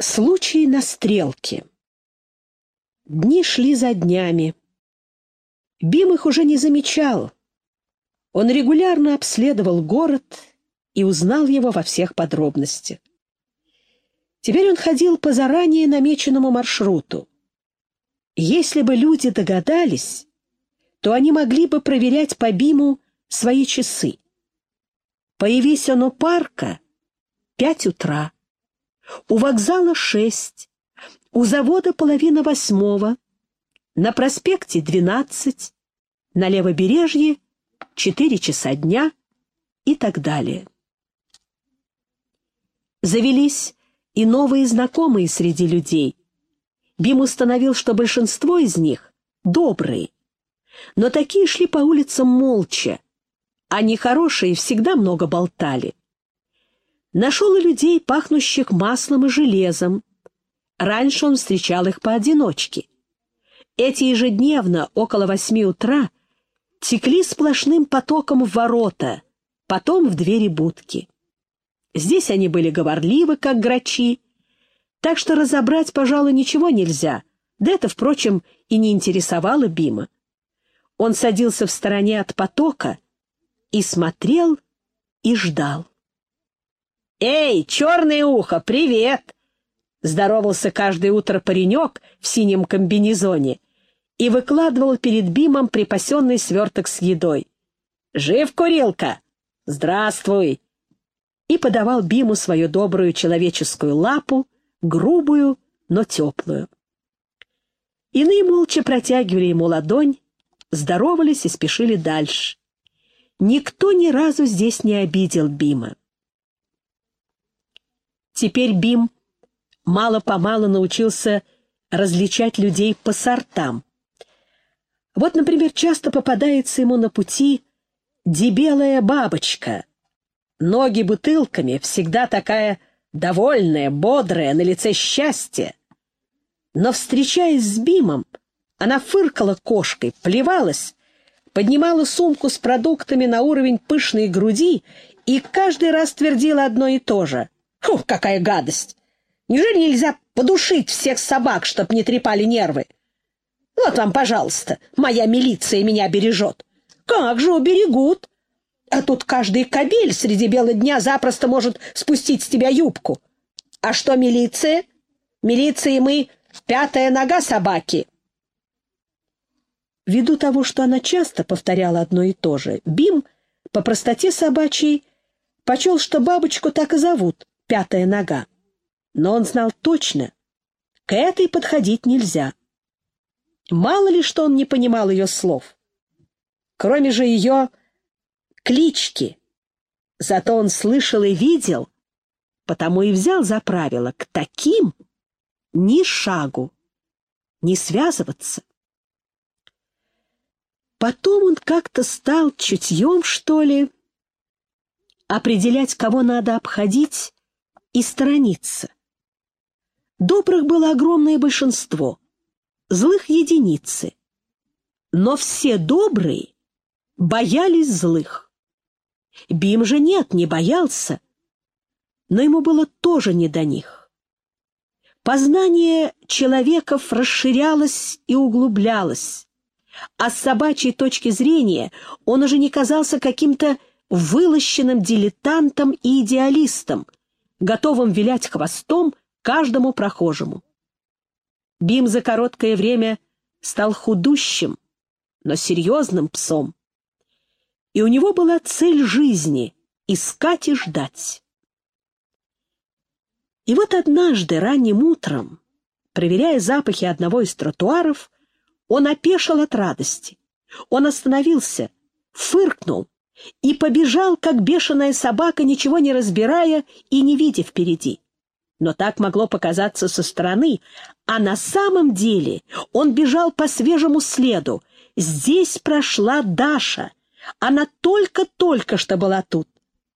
Случай на стрелке. Дни шли за днями. Бим их уже не замечал. Он регулярно обследовал город и узнал его во всех подробностях. Теперь он ходил по заранее намеченному маршруту. Если бы люди догадались, то они могли бы проверять по Биму свои часы. Появись он у парка — 5 утра. У вокзала 6, у завода 7:30, на проспекте 12, на левобережье 4 часа дня и так далее. Завелись и новые знакомые среди людей. Бим установил, что большинство из них добрые, но такие шли по улицам молча, а нехорошие всегда много болтали. Нашел и людей, пахнущих маслом и железом. Раньше он встречал их поодиночке. Эти ежедневно, около 8 утра, текли сплошным потоком в ворота, потом в двери будки. Здесь они были говорливы, как грачи, так что разобрать, пожалуй, ничего нельзя, да это, впрочем, и не интересовало Бима. Он садился в стороне от потока и смотрел, и ждал. «Эй, черное ухо, привет!» — здоровался каждое утро паренек в синем комбинезоне и выкладывал перед Бимом припасенный сверток с едой. «Жив, курилка? Здравствуй!» И подавал Биму свою добрую человеческую лапу, грубую, но теплую. Иные молча протягивали ему ладонь, здоровались и спешили дальше. Никто ни разу здесь не обидел Бима. Теперь Бим мало-помалу научился различать людей по сортам. Вот, например, часто попадается ему на пути дебелая бабочка. Ноги бутылками, всегда такая довольная, бодрая, на лице счастье. Но, встречаясь с Бимом, она фыркала кошкой, плевалась, поднимала сумку с продуктами на уровень пышной груди и каждый раз твердила одно и то же. «Фу, какая гадость! Неужели нельзя подушить всех собак, чтоб не трепали нервы? Вот вам, пожалуйста, моя милиция меня бережет». «Как же уберегут? А тут каждый кобель среди бела дня запросто может спустить с тебя юбку. А что милиция? Милиция мы — 5-я нога собаки». Ввиду того, что она часто повторяла одно и то же, Бим, по простоте собачьей, почел, что бабочку так и зовут — 5-я нога. Но он знал точно, к этой подходить нельзя. Мало ли, что он не понимал ее слов. Кроме же ее клички. Зато он слышал и видел, потому и взял за правило к таким ни шагу, не связываться. Потом он как-то стал чутьем, что ли, определять, кого надо обходить и сторониться. Добрых было огромное большинство, злых — единицы. Но все добрые боялись злых. Бим же нет, не боялся, но ему было тоже не до них. Познание человеков расширялось и углублялось, а с собачьей точки зрения он уже не казался каким-то вылощенным дилетантом и идеалистом, готовым вилять хвостом каждому прохожему. Бим за короткое время стал худущим, но серьезным псом. И у него была цель жизни — искать и ждать. И вот однажды ранним утром, проверяя запахи одного из тротуаров, он опешил от радости. Он остановился, фыркнул и побежал, как бешеная собака, ничего не разбирая и не видя впереди. Но так могло показаться со стороны, а на самом деле он бежал по свежему следу. Здесь прошла Даша. Она только-только что была тут.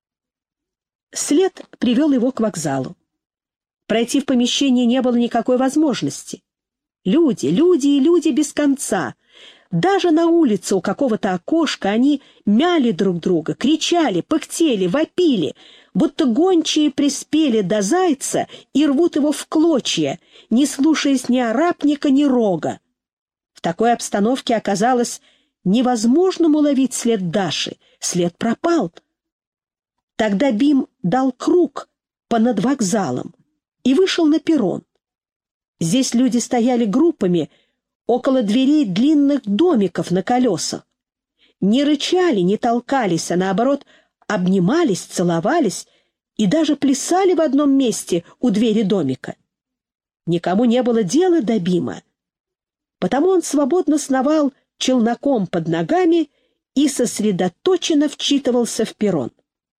След привел его к вокзалу. Пройти в помещение не было никакой возможности. Люди, люди и люди без конца. Даже на улице у какого-то окошка они мяли друг друга, кричали, пыхтели, вопили, будто гончие приспели до зайца и рвут его в клочья, не слушаясь ни арапника, ни рога. В такой обстановке оказалось невозможным уловить след Даши, след пропал. Тогда Бим дал круг понад вокзалом и вышел на перрон. Здесь люди стояли группами около дверей длинных домиков на колесах. Не рычали, не толкались, а наоборот обнимались, целовались и даже плясали в одном месте у двери домика. Никому не было дела до Бима, потому он свободно сновал челноком под ногами и сосредоточенно вчитывался в перрон.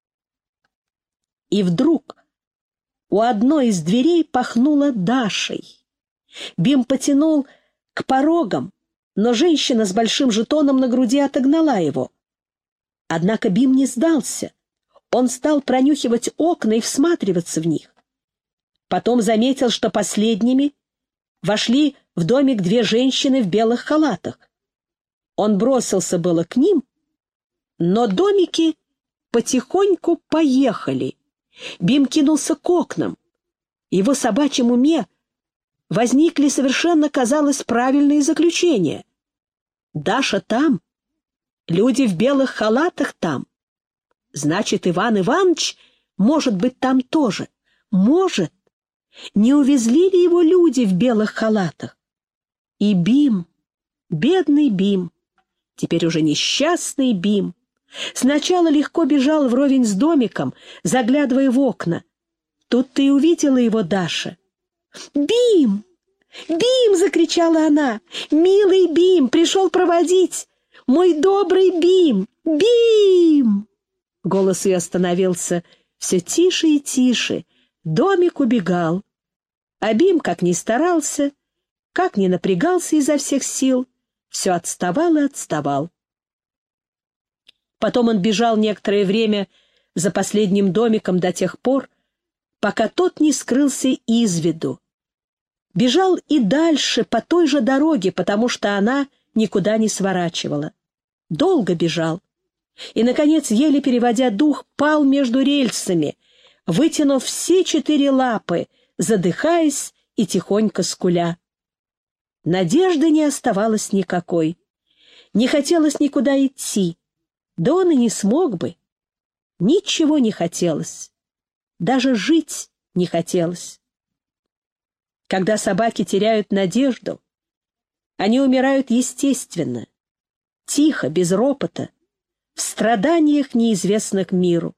И вдруг у одной из дверей пахнуло Дашей. Бим потянул к порогам, но женщина с большим жетоном на груди отогнала его. Однако Бим не сдался. Он стал пронюхивать окна и всматриваться в них. Потом заметил, что последними вошли в домик две женщины в белых халатах. Он бросился было к ним, но домики потихоньку поехали. Бим кинулся к окнам. В его собачьем уме возникли совершенно, казалось, правильные заключения. Даша там, люди в белых халатах там. Значит, Иван Иванович может быть там тоже. Может. Не увезли ли его люди в белых халатах? И Бим, бедный Бим, теперь уже несчастный Бим, сначала легко бежал вровень с домиком, заглядывая в окна. Тут-то и увидела его Даша. «Бим! Бим!» — закричала она. «Милый Бим! Пришел проводить! Мой добрый Бим! Бим!» Голос ее становился все тише и тише. Домик убегал. А Бим, как ни старался, как ни напрягался изо всех сил, все отставал и отставал. Потом он бежал некоторое время за последним домиком до тех пор, пока тот не скрылся из виду. Бежал и дальше по той же дороге, потому что она никуда не сворачивала. Долго бежал. И, наконец, еле переводя дух, пал между рельсами, вытянув все 4 лапы, задыхаясь и тихонько скуля. Надежды не оставалось никакой. Не хотелось никуда идти. Да он и не смог бы. Ничего не хотелось. Даже жить не хотелось. Когда собаки теряют надежду, они умирают естественно, тихо, без ропота, в страданиях, неизвестных миру.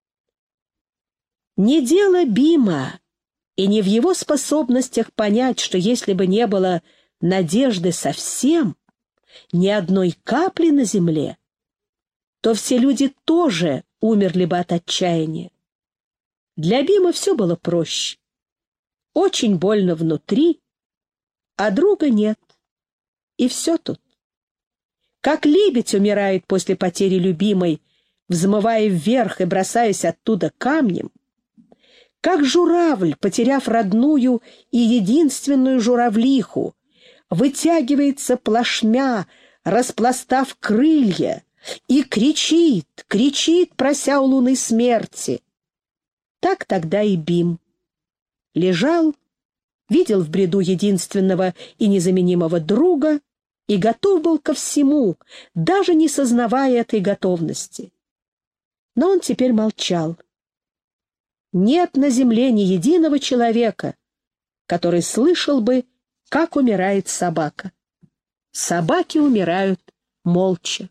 Не дело Бима и не в его способностях понять, что если бы не было надежды совсем, ни одной капли на земле, то все люди тоже умерли бы от отчаяния. Для Бима все было проще. Очень больно внутри, а друга нет. И все тут. Как лебедь умирает после потери любимой, взмывая вверх и бросаясь оттуда камнем, как журавль, потеряв родную и единственную журавлиху, вытягивается плашмя, распластав крылья, и кричит, кричит, прося у луны смерти. Так тогда и Бим лежал, видел в бреду единственного и незаменимого друга и готов был ко всему, даже не сознавая этой готовности. Но он теперь молчал. Нет на земле ни единого человека, который слышал бы, как умирает собака. Собаки умирают молча.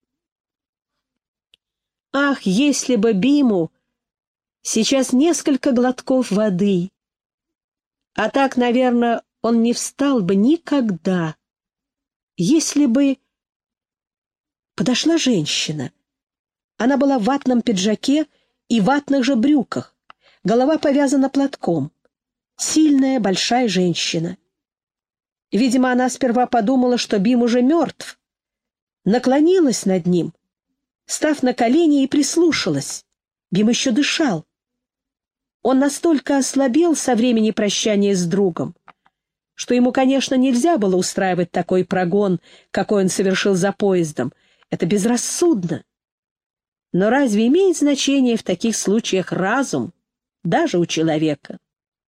Ах, если бы Биму сейчас несколько глотков воды! А так, наверное, он не встал бы никогда. Если бы... Подошла женщина. Она была в ватном пиджаке и ватных же брюках. Голова повязана платком. Сильная, большая женщина. Видимо, она сперва подумала, что Бим уже мертв. Наклонилась над ним, став на колени, и прислушалась. Бим еще дышал. Он настолько ослабел со времени прощания с другом, что ему, конечно, нельзя было устраивать такой прогон, какой он совершил за поездом. Это безрассудно. Но разве имеет значение в таких случаях разум, даже у человека?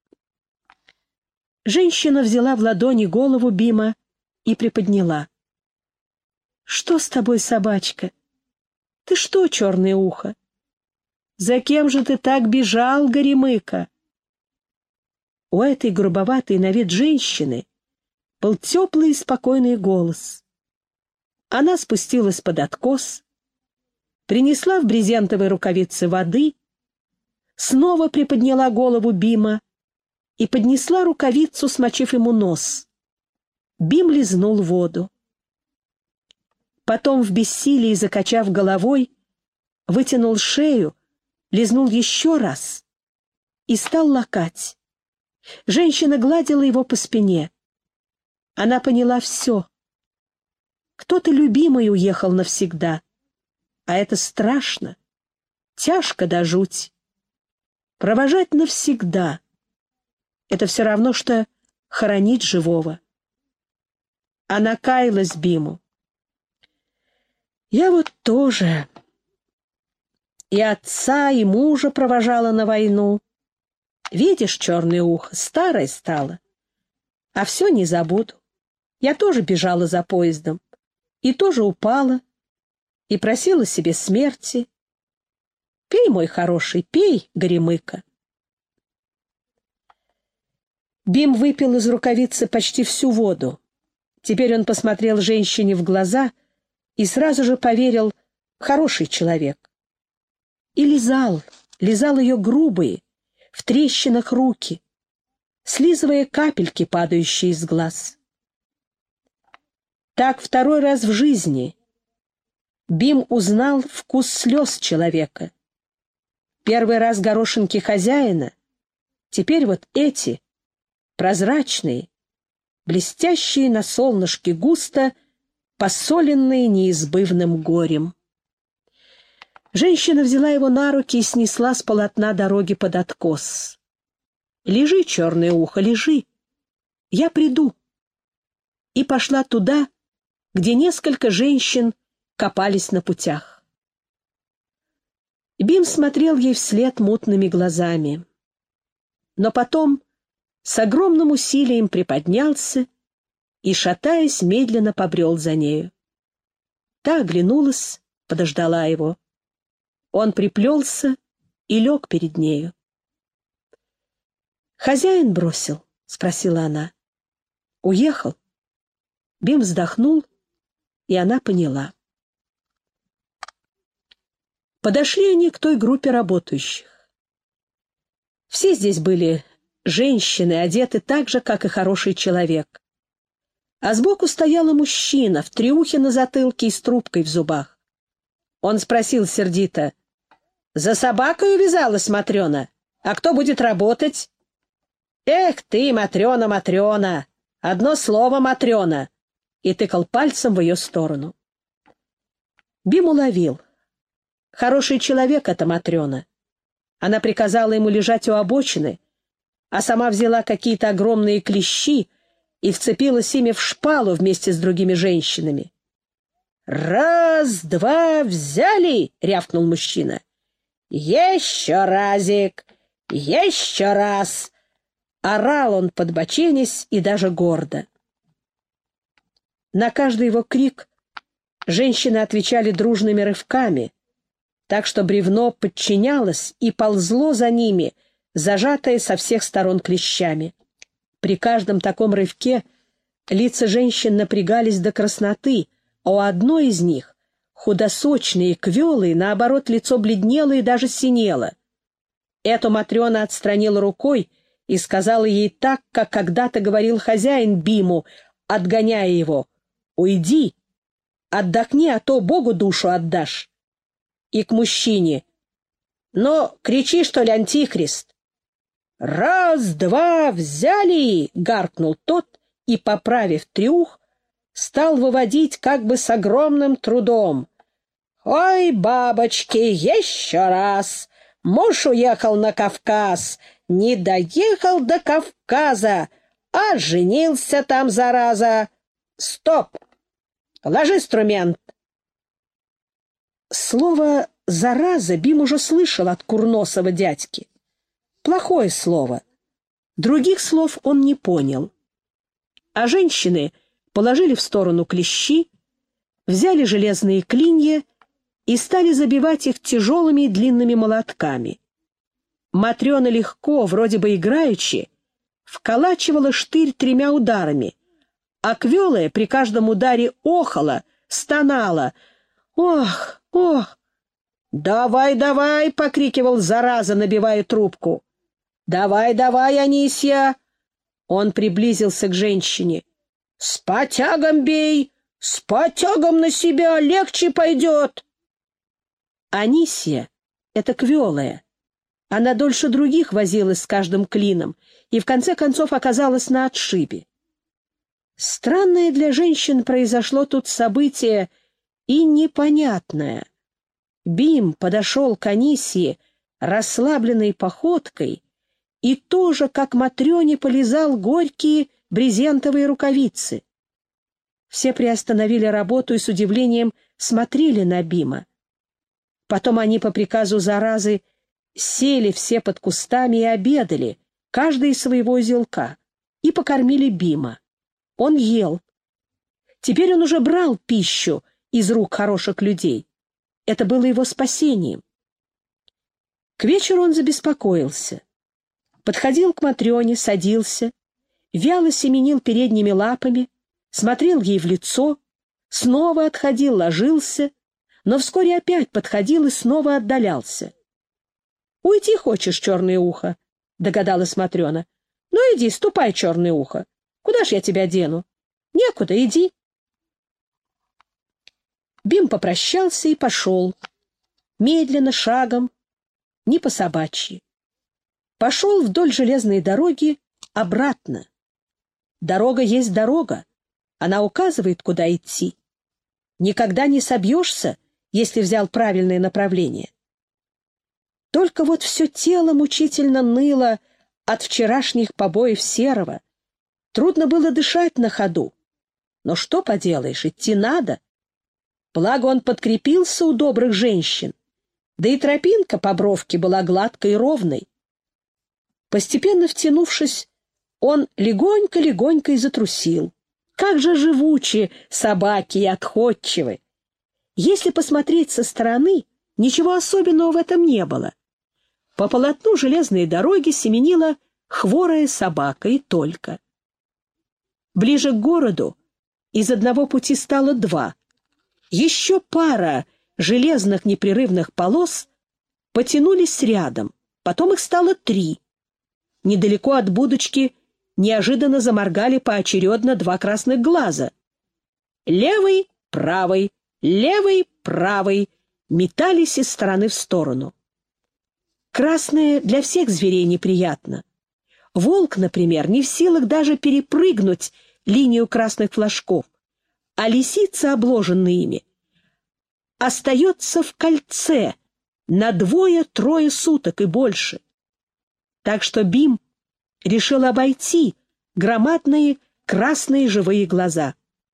Женщина взяла в ладони голову Бима и приподняла. «Что с тобой, собачка? Ты что, черное ухо? За кем же ты так бежал, Горемыка?» У этой грубоватой на вид женщины был теплый и спокойный голос. Она спустилась под откос, принесла в брезентовой рукавице воды, снова приподняла голову Бима и поднесла рукавицу, смочив ему нос. Бим лизнул воду. Потом в бессилии, закачав головой, вытянул шею, лизнул еще раз и стал лакать. Женщина гладила его по спине. Она поняла все. Кто-то любимый уехал навсегда, а это страшно, тяжко до жути. Провожать навсегда — это все равно, что хоронить живого. Она каялась Биму. «Я вот тоже и отца, и мужа провожала на войну. Видишь, черное ухо, старое стало. А все не забуду. Я тоже бежала за поездом, и тоже упала, и просила себе смерти. Пей, мой хороший, пей, Горемыка». Бим выпил из рукавицы почти всю воду. Теперь он посмотрел женщине в глаза и сразу же поверил: хороший человек. И лизал ее грубые, в трещинах руки, слизывая капельки, падающие из глаз. Так второй раз в жизни Бим узнал вкус слез человека. Первый раз горошинки хозяина, теперь вот эти, прозрачные, блестящие на солнышке густо, посоленные неизбывным горем. Женщина взяла его на руки и снесла с полотна дороги под откос. «Лежи, черное ухо, лежи. Я приду». И пошла туда, где несколько женщин копались на путях. Бим смотрел ей вслед мутными глазами. Но потом с огромным усилием приподнялся и, шатаясь, медленно побрел за нею. Та оглянулась, подождала его. Он приплелся и лег перед нею. «Хозяин бросил?» — спросила она. «Уехал?» Бим вздохнул, и она поняла. Подошли они к той группе работающих. Все здесь были женщины, одеты так же, как и хороший человек. А сбоку стоял мужчина в трюхе на затылке и с трубкой в зубах. Он спросил сердито: «За собакой увязалась Матрена? А кто будет работать?» «Эх ты, Матрена, Матрена! Одно слово, Матрена!» И тыкал пальцем в ее сторону. Бим уловил. Хороший человек — это Матрена. Она приказала ему лежать у обочины, а сама взяла какие-то огромные клещи и вцепилась ими в шпалу вместе с другими женщинами. «Раз, два, взяли!» — рявкнул мужчина. «Еще разик! Еще раз!» — орал он, подбоченясь и даже гордо. На каждый его крик женщины отвечали дружными рывками, так что бревно подчинялось и ползло за ними, зажатое со всех сторон клещами. При каждом таком рывке лица женщин напрягались до красноты, а у одной из них, худосочной и квелой, наоборот, лицо бледнело и даже синело. Эту Матрена отстранила рукой и сказала ей так, как когда-то говорил хозяин Биму, отгоняя его: «Уйди, отдохни, а то Богу душу отдашь». И к мужчине: «Но кричи, что ли, антихрист?» «Раз, два, взяли!» — гаркнул тот и, поправив трюх, стал выводить как бы с огромным трудом. «Ой, бабочки, еще раз! Муж уехал на Кавказ, не доехал до Кавказа, А женился там, зараза! Стоп! Ложи инструмент!» Слово «зараза» Бим уже слышал от курносого дядьки. Плохое слово. Других слов он не понял. А женщины положили в сторону клещи, взяли железные клинья и стали забивать их тяжелыми и длинными молотками. Матрена легко, вроде бы играючи, вколачивала штырь 3 ударами, а Квелая при каждом ударе охала, стонала. «Ох, ох!» «Давай, давай!» — покрикивал зараза, набивая трубку. «Давай, давай, Анисья!» Он приблизился к женщине. «С потягом бей! С потягом на себя! Легче пойдет!» Анисья — это Квелая. Она дольше других возилась с каждым клином и в конце концов оказалась на отшибе. Странное для женщин произошло тут событие и непонятное. Бим подошел к Анисье расслабленной походкой и тоже, как Матрёне, полизал горькие брезентовые рукавицы. Все приостановили работу и с удивлением смотрели на Бима. Потом они по приказу заразы сели все под кустами и обедали, каждый из своего узелка, и покормили Бима. Он ел. Теперь он уже брал пищу из рук хороших людей. Это было его спасением. К вечеру он забеспокоился. Подходил к Матрёне, садился, вяло семенил передними лапами, смотрел ей в лицо, снова отходил, ложился, но вскоре опять подходил и снова отдалялся. «Уйти хочешь, черное ухо?» — догадалась Матрёна. «Ну иди, ступай, черное ухо. Куда ж я тебя дену? Некуда, иди». Бим попрощался и пошел. Медленно, шагом, не по-собачьи. Пошел вдоль железной дороги обратно. Дорога есть дорога. Она указывает, куда идти. Никогда не собьешься, если взял правильное направление. Только вот все тело мучительно ныло от вчерашних побоев Серого. Трудно было дышать на ходу. Но что поделаешь, идти надо. Благо он подкрепился у добрых женщин, да и тропинка по бровке была гладкой и ровной. Постепенно втянувшись, он легонько-легонько и затрусил. Как же живучи собаки и отходчивы! Если посмотреть со стороны, ничего особенного в этом не было. По полотну железной дороги семенила хворая собака и только. Ближе к городу из одного пути стало 2. Еще пара железных непрерывных полос потянулись рядом, потом их стало 3. Недалеко от будочки неожиданно заморгали поочередно 2 красных глаза. Левый, правый, левый, правый метались из стороны в сторону. Красное для всех зверей неприятно. Волк, например, не в силах даже перепрыгнуть линию красных флажков, а лисица, обложенная ими, остается в кольце на 2-3 суток и больше. Так что Бим решил обойти громадные красные живые глаза.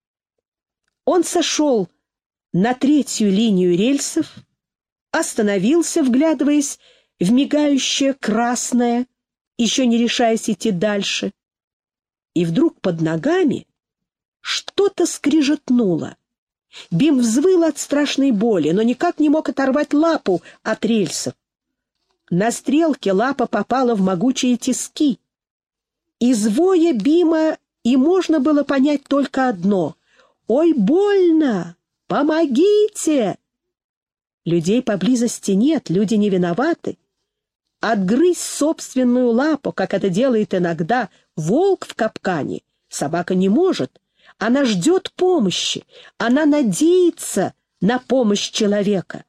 Он сошел на 3-ю линию рельсов, остановился, вглядываясь в мигающее красное, еще не решаясь идти дальше. И вдруг под ногами что-то скрижетнуло. Бим взвыл от страшной боли, но никак не мог оторвать лапу от рельсов. На стрелке лапа попала в могучие тиски. Из воя Бима и можно было понять только одно: «Ой, больно! Помогите!» Людей поблизости нет, люди не виноваты. Отгрызть собственную лапу, как это делает иногда волк в капкане, собака не может. Она ждет помощи, она надеется на помощь человека.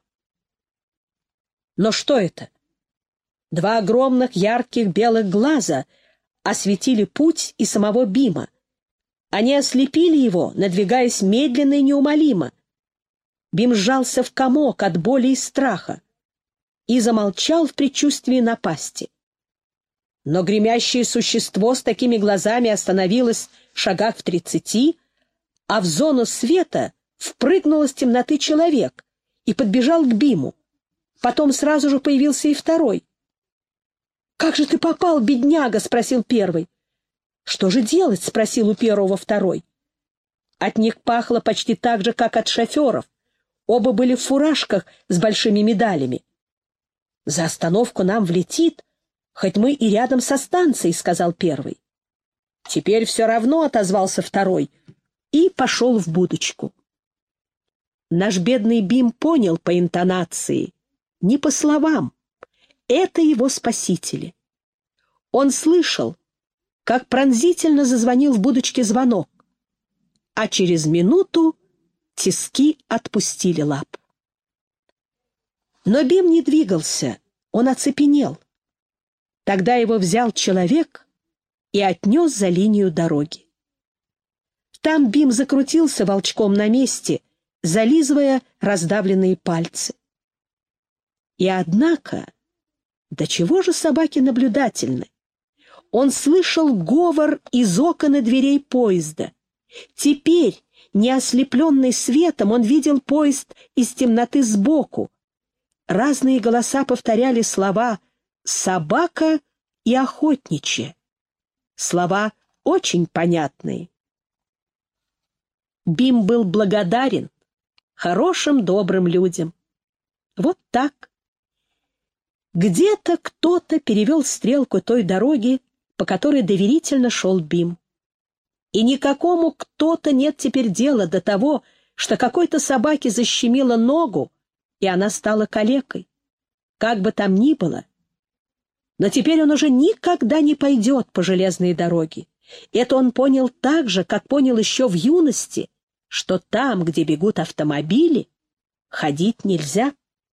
Но что это? 2 огромных ярких белых глаза осветили путь и самого Бима. Они ослепили его, надвигаясь медленно и неумолимо. Бим сжался в комок от боли и страха и замолчал в предчувствии напасти. Но гремящее существо с такими глазами остановилось в шагах в 30, а в зону света впрыгнул из темноты человек и подбежал к Биму. Потом сразу же появился и второй. «Как же ты попал, бедняга?» — спросил первый. «Что же делать?» — спросил у первого второй. От них пахло почти так же, как от шоферов. Оба были в фуражках с большими медалями. «За остановку нам влетит, хоть мы и рядом со станцией», — сказал первый. «Теперь все равно», — отозвался второй, и пошел в будочку. Наш бедный Бим понял по интонации, не по словам. Это его спасители. Он слышал, как пронзительно зазвонил в будочке звонок, а через минуту тиски отпустили лапу. Но Бим не двигался, он оцепенел. Тогда его взял человек и отнес за линию дороги. Там Бим закрутился волчком на месте, зализывая раздавленные пальцы. И однако, до чего же собаки наблюдательны? Он слышал говор из окон и дверей поезда. Теперь, не ослепленный светом, он видел поезд из темноты сбоку. Разные голоса повторяли слова «собака» и «охотничья». Слова очень понятные. Бим был благодарен хорошим, добрым людям. Вот так. Где-то кто-то перевел стрелку той дороги, по которой доверительно шел Бим. И никакому кто-то нет теперь дела до того, что какой-то собаке защемило ногу, и она стала калекой. Как бы там ни было. Но теперь он уже никогда не пойдет по железной дороге. Это он понял так же, как понял еще в юности, что там, где бегут автомобили, ходить нельзя.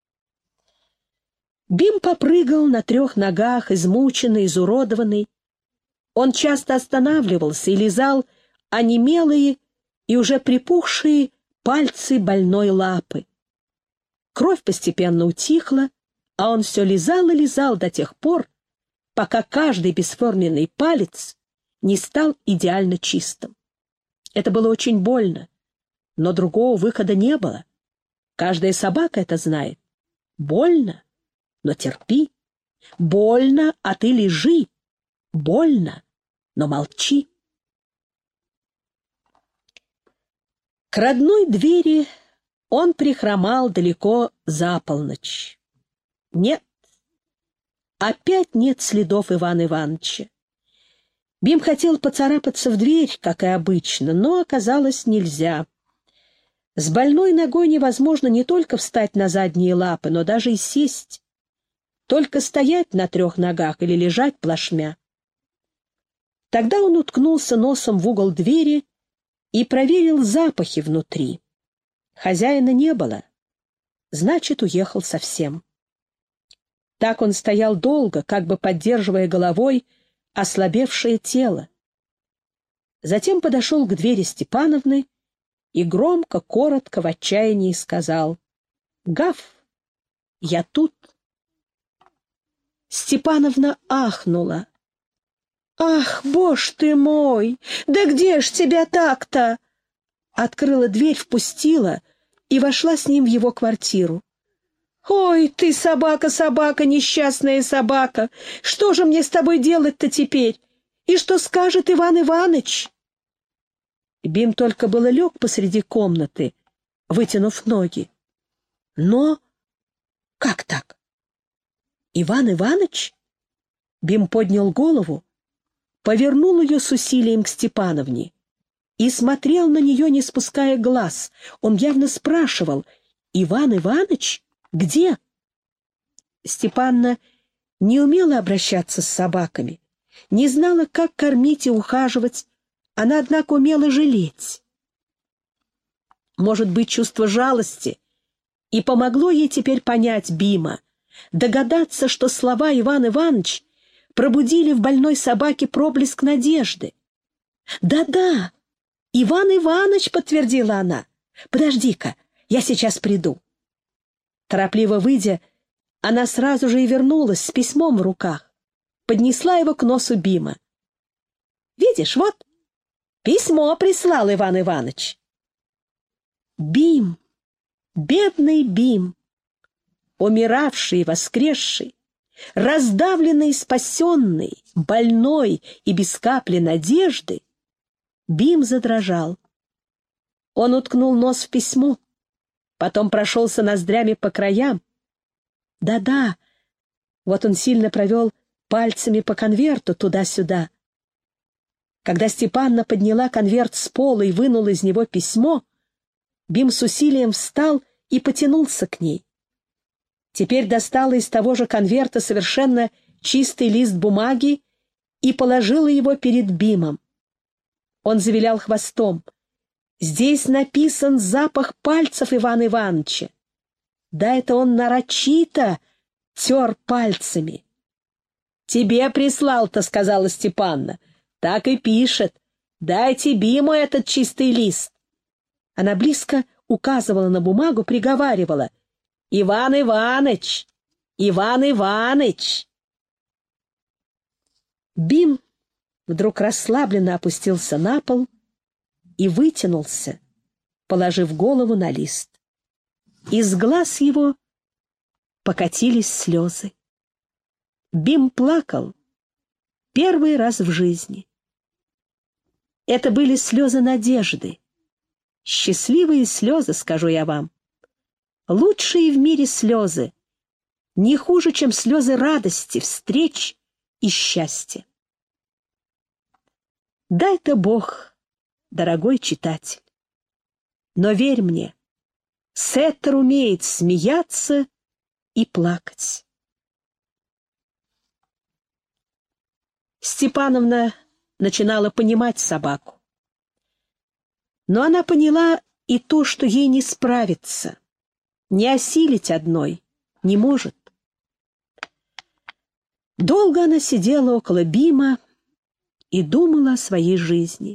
Бим попрыгал на 3 ногах, измученный, изуродованный. Он часто останавливался и лизал онемелые и уже припухшие пальцы больной лапы. Кровь постепенно утихла, а он все лизал и лизал до тех пор, пока каждый бесформенный палец не стал идеально чистым. Это было очень больно, но другого выхода не было. Каждая собака это знает. Больно, но терпи. Больно, а ты лежи. Больно, но молчи. К родной двери он прихромал далеко за полночь. Нет, опять нет следов Ивана Ивановича. Бим хотел поцарапаться в дверь, как и обычно, но оказалось нельзя. С больной ногой невозможно не только встать на задние лапы, но даже и сесть. Только стоять на 3 ногах или лежать плашмя. Тогда он уткнулся носом в угол двери и проверил запахи внутри. Хозяина не было. Значит, уехал совсем. Так он стоял долго, как бы поддерживая головой ослабевшее тело. Затем подошел к двери Степановны и громко, коротко, в отчаянии сказал: «Гав, я тут». Степановна ахнула. «Ах, боже ты мой! Да где ж тебя так-то?» Открыла дверь, впустила и вошла с ним в его квартиру. «Ой, ты собака, собака, несчастная собака! Что же мне с тобой делать-то теперь? И что скажет Иван Иваныч?» Бим только было лег посреди комнаты, вытянув ноги. Но как так? Иван Иваныч? Бим поднял голову, повернул ее с усилием к Степановне и смотрел на нее, не спуская глаз. Он явно спрашивал: «Иван Иваныч? Где?» Степанна не умела обращаться с собаками, не знала, как кормить и ухаживать. Она, однако, умела жалеть. Может быть, чувство жалости и помогло ей теперь понять Бима, догадаться, что слова Иван Иванович пробудили в больной собаке проблеск надежды. «Да-да, Иван Иванович», — подтвердила она. «Подожди-ка, я сейчас приду». Торопливо выйдя, она сразу же и вернулась с письмом в руках. поднесла его к носу Бима. «Видишь, вот, письмо прислал Иван Иванович». Бим, бедный Бим, умиравший и воскресший, раздавленный и спасенный, больной и без капли надежды, Бим задрожал. Он уткнул нос в письмо, потом прошелся ноздрями по краям. Да-да, вот он сильно провел пальцами по конверту туда-сюда. Когда Степанна подняла конверт с пола и вынула из него письмо, Бим с усилием встал и потянулся к ней. Теперь достала из того же конверта совершенно чистый лист бумаги и положила его перед Бимом. Он завилял хвостом. Здесь написан запах пальцев Ивана Ивановича. Да это он нарочито тер пальцами. «Тебе прислал-то», — сказала Степанна. «Так и пишет. Дайте Биму этот чистый лист». Она близко указывала на бумагу, приговаривала: «Иван Иваныч! Иван Иваныч!» Бим вдруг расслабленно опустился на пол и вытянулся, положив голову на лист. Из глаз его покатились слезы. Бим плакал первый раз в жизни. Это были слезы надежды. Счастливые слезы, скажу я вам. Лучшие в мире слезы, не хуже, чем слезы радости, встреч и счастья. Дай-то Бог, дорогой читатель. Но верь мне, Сеттер умеет смеяться и плакать. Степановна начинала понимать собаку. Но она поняла и то, что ей не справиться, не осилить одной не может. Долго она сидела около Бима и думала о своей жизни.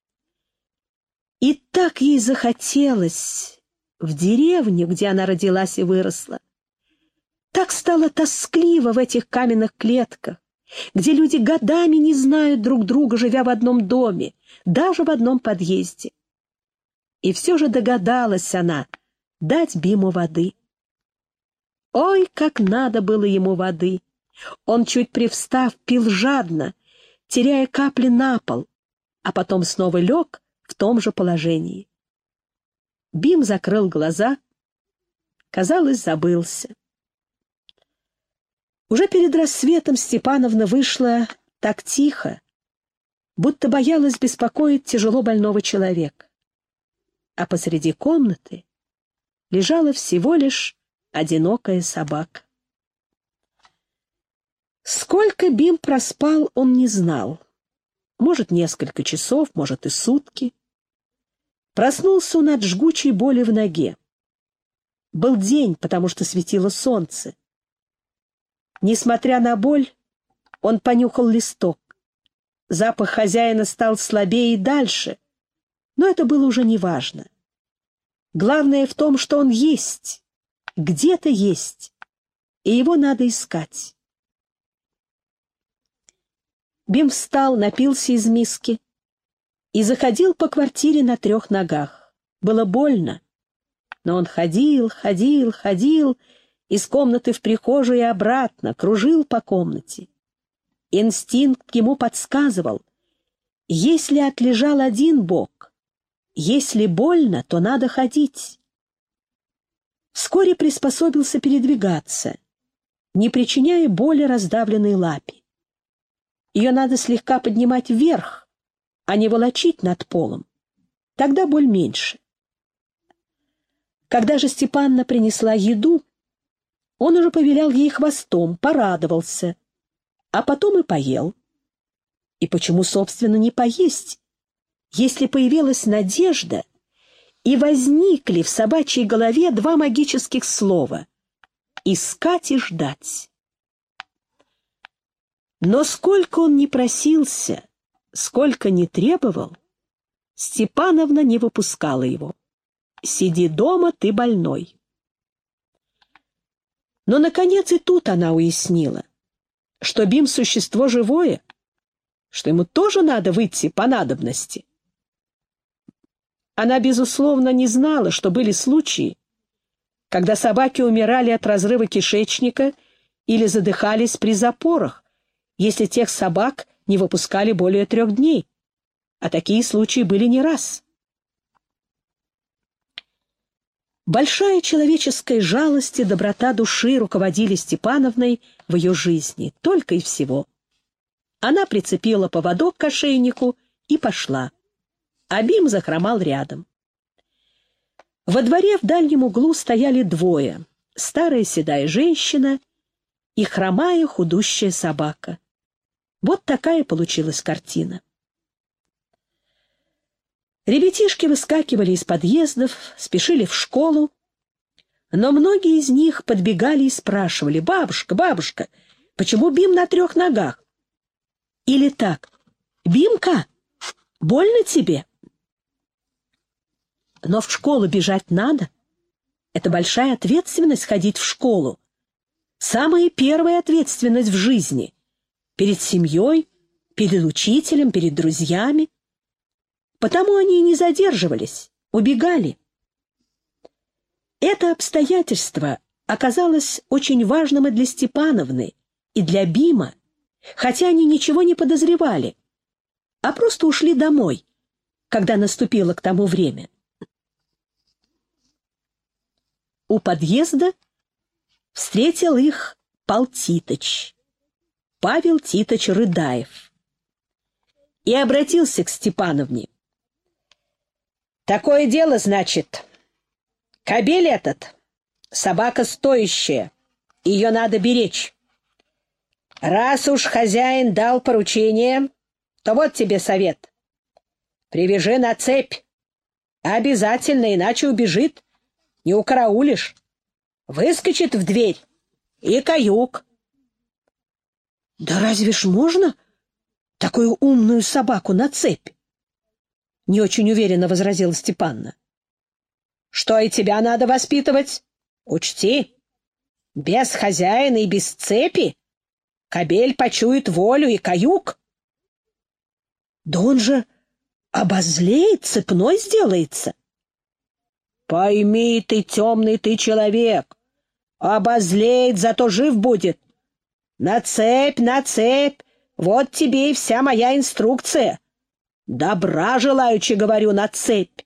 И так ей захотелось в деревню, где она родилась и выросла. Так стало тоскливо в этих каменных клетках, где люди годами не знают друг друга, живя в одном доме, даже в одном подъезде. И все же догадалась она дать Биму воды. Ой, как надо было ему воды! Он, чуть привстав, пил жадно, теряя капли на пол, а потом снова лег в том же положении. Бим закрыл глаза, казалось, забылся. Уже перед рассветом Степановна вышла так тихо, будто боялась беспокоить тяжело больного человека. А посреди комнаты лежала всего лишь одинокая собака. Сколько Бим проспал, он не знал. Может, несколько часов, может, и сутки. Проснулся он от жгучей боли в ноге. Был день, потому что светило солнце. Несмотря на боль, он понюхал листок. Запах хозяина стал слабее и дальше, но это было уже неважно. Главное в том, что он есть, где-то есть, и его надо искать. Бим встал, напился из миски и заходил по квартире на 3 ногах. Было больно, но он ходил из комнаты в прихожую и обратно, кружил по комнате. Инстинкт ему подсказывал: если отлежал один бок, если больно, то надо ходить. Вскоре приспособился передвигаться, не причиняя боли раздавленной лапе. Ее надо слегка поднимать вверх, а не волочить над полом. Тогда боль меньше. Когда же Степанна принесла еду, он уже повилял ей хвостом, порадовался, а потом и поел. И почему, собственно, не поесть, если появилась надежда и возникли в собачьей голове 2 магических слова — искать и ждать? Но сколько он ни просился, сколько ни требовал, Степановна не выпускала его. «Сиди дома, ты больной». Но, наконец, и тут она уяснила. что Бим — существо живое, что ему тоже надо выйти по надобности. Она, безусловно, не знала, что были случаи, когда собаки умирали от разрыва кишечника или задыхались при запорах, если тех собак не выпускали более 3 дней, а такие случаи были не раз. Большая человеческая жалость и доброта души руководили Степановной в ее жизни, только и всего. Она прицепила поводок к ошейнику и пошла, а Бим захромал рядом. Во дворе в дальнем углу стояли 2: старая седая женщина и хромая худущая собака. Вот такая получилась картина. Ребятишки выскакивали из подъездов, спешили в школу, но многие из них подбегали и спрашивали: «Бабушка, бабушка, почему Бим на 3 ногах?» Или так: «Бимка, больно тебе?» Но в школу бежать надо. Это большая ответственность — ходить в школу. Самая первая ответственность в жизни. Перед семьей, перед учителем, перед друзьями. Потому они и не задерживались, убегали. Это обстоятельство оказалось очень важным и для Степановны, и для Бима, хотя они ничего не подозревали, а просто ушли домой, когда наступило к тому время. У подъезда встретил их Пал Титыч, Павел Титыч Рыдаев, и обратился к Степановне. «Такое дело, значит. Кобель этот — собака стоящая, ее надо беречь. Раз уж хозяин дал поручение, то вот тебе совет. Привяжи на цепь. Обязательно, иначе убежит. Не укараулишь. Выскочит в дверь и каюк». «Да разве ж можно такую умную собаку на цепь?» — не очень уверенно возразила Степанна. «Что и тебя надо воспитывать? Учти, без хозяина и без цепи кобель почует волю и каюк». «Да он же обозлеет, цепной сделается». «Пойми ты, темный ты человек, обозлеет, зато жив будет. На цепь, вот тебе и вся моя инструкция. Добра желаючи, говорю, на цепь».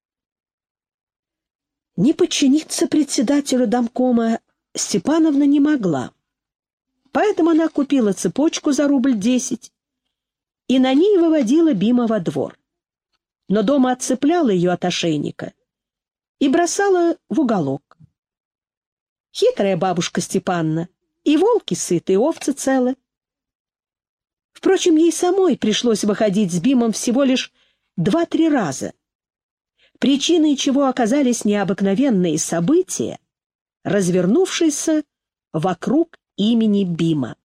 Не подчиниться председателю домкома Степановна не могла. Поэтому она купила цепочку за 10 рублей и на ней выводила Бима во двор. Но дома отцепляла ее от ошейника и бросала в уголок. Хитрая бабушка Степанна, и волки сыты, и овцы целы. Впрочем, ей самой пришлось выходить с Бимом всего лишь 2-3 раза, причиной чего оказались необыкновенные события, развернувшиеся вокруг имени Бима.